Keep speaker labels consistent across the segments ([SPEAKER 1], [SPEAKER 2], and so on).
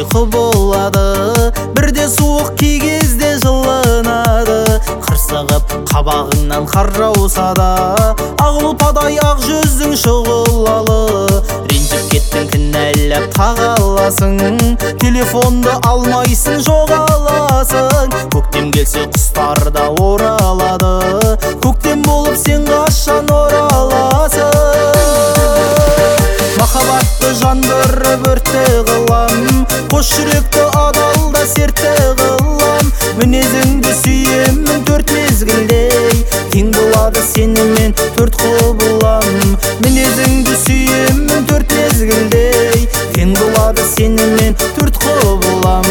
[SPEAKER 1] ұйқы болады, бірде суық кей кезде жылынады. Қырсығып қабағыңнан қар жауса да, ақ ұлпадай ақ жүзің шұғылалы. Ренжіп кеттің, кінәлап тағаласың, телефонды алмайсың, жоғаласың. Көктем келсе құстар да оралады, көктем болып сен қашан ораласың? Махаббатты жандырып өртті қылам, қос жүректі адалда сертті қылам. Мінезіңді сүйемін төрт мезгілдей, тең болады сенімен төрт құбылам. Мінезіңді сүйемін төрт мезгілдей, тең болады сенімен төрт құбылам.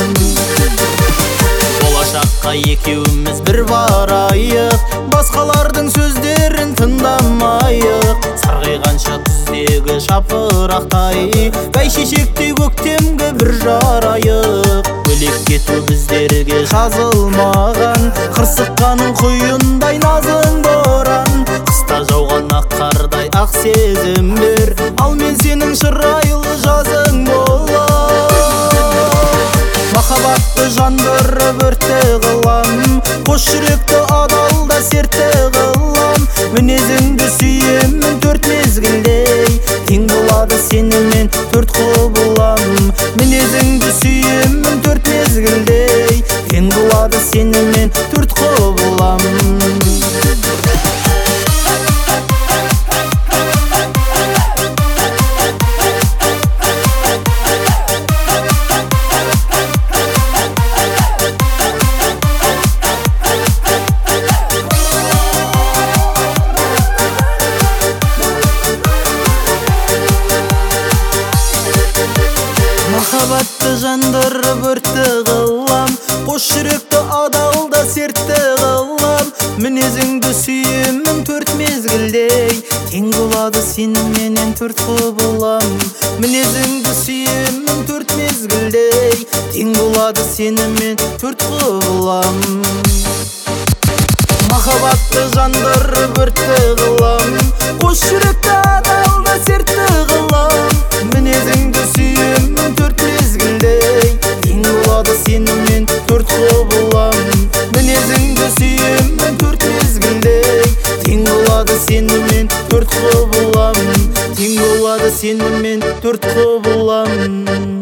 [SPEAKER 1] Болашаққа екеуміз бір барайық, басқалардың сөздерін тыңдамайық. Сарғайғанша күздегі жапырақтай, бәйшешектей көктемгі бір жарайық. Бөлек кету біздерге жазылмаған, қырсыққаның құйындай назың боран. Қыста жауған ақ қардай ақ сезім бер, ал мен сенің шырайлы жазың болам. Махаббатты жандырып өртті қылам, қос жүректі адалда сертті қылам. Мінезіңді сүйемін төрт мезгілдей, тең болады сенімен төрт құбылам. Мінезіңді сүйемін төрт мезгілдей, тең болады сенімен төрт құбылам. Махаббатты жандырып өртті қылам, қос жүректі адалда сертті қылам. Мінезіңді сүйемін төрт мезгілдей, тең болады сеніменен төрт құбылам. Мінезіңді сүйемін төрт мезгілдей, тең болады сенімен төрт құбылам. Махаббатты жандырып өртті қылам, қос жүректі адалда сертті қылам. Мінезіңді сүйемін төрт мезгілдей, тең болады сенімен төрт құбылам. Мінезіңді сүйемін төрт мезгілдей, тең болады сенімен төрт құбылам. Тең болады сенімен төрт құбылам.